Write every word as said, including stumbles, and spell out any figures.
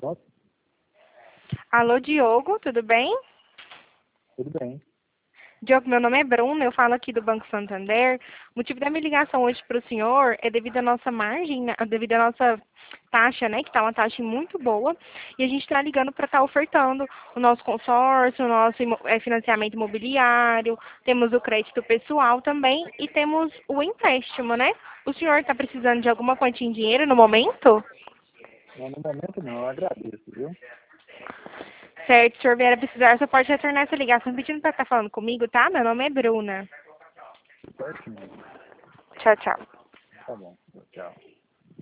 Pronto? Alô, Diogo, tudo bem? Tudo bem. Diogo, meu nome é Bruna, eu falo aqui do Banco Santander. O motivo da minha ligação hoje para o senhor é devido à nossa margem, né, devido à nossa taxa, né, que está uma taxa muito boa, e a gente está ligando para estar ofertando o nosso consórcio, o nosso imo- eh, financiamento imobiliário, temos o crédito pessoal também e temos o empréstimo, né? O senhor está precisando de alguma quantia em dinheiro no momento? Não, no momento não, eu agradeço, viu? Certo, se o senhor vier a precisar, você pode retornar essa ligação pedindo para estar falando comigo, tá? Meu nome é Bruna. Certinho. Tchau, tchau. Tá bom. Tchau.